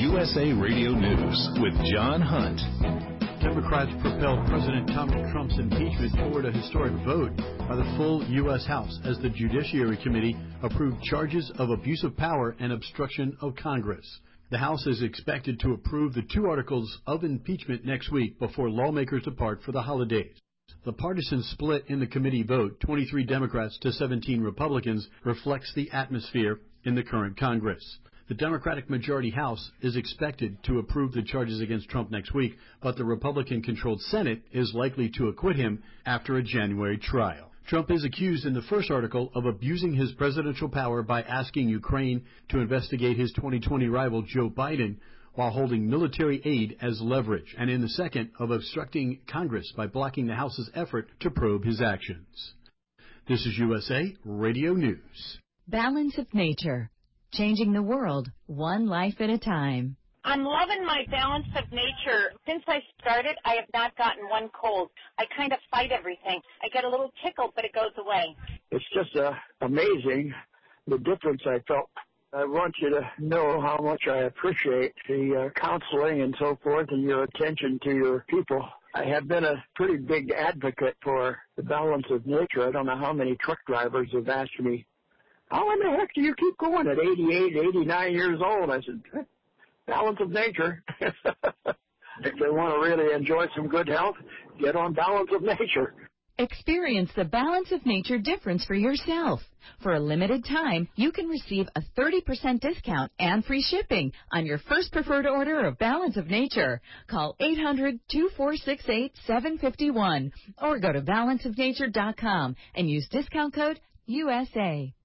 USA Radio News with John Hunt. Democrats propelled President Donald Trump's impeachment toward a historic vote by the full U.S. House as the Judiciary Committee approved charges of abuse of power and obstruction of Congress. The House is expected to approve the 2 articles of impeachment next week before lawmakers depart for the holidays. The partisan split in the committee vote, 23 Democrats to 17 Republicans, reflects the atmosphere in the current Congress. The Democratic majority House is expected to approve the charges against Trump next week, but the Republican-controlled Senate is likely to acquit him after a January trial. Trump is accused in the first article of abusing his presidential power by asking Ukraine to investigate his 2020 rival Joe Biden while holding military aid as leverage, and in the second of obstructing Congress by blocking the House's effort to probe his actions. This is USA Radio News. Balance of Nature. Changing the world, one life at a time. I'm loving my Balance of Nature. Since I started, I have not gotten one cold. I kind of fight everything. I get a little tickle, but it goes away. It's just amazing the difference I felt. I want you to know how much I appreciate the counseling and so forth and your attention to your people. I have been a pretty big advocate for the Balance of Nature. I don't know how many truck drivers have asked me, how in the heck do you keep going at 88, 89 years old? I said, Balance of Nature. If they want to really enjoy some good health, get on Balance of Nature. Experience the Balance of Nature difference for yourself. For a limited time, you can receive a 30% discount and free shipping on your first preferred order of Balance of Nature. Call 800-2468-751 or go to balanceofnature.com and use discount code USA.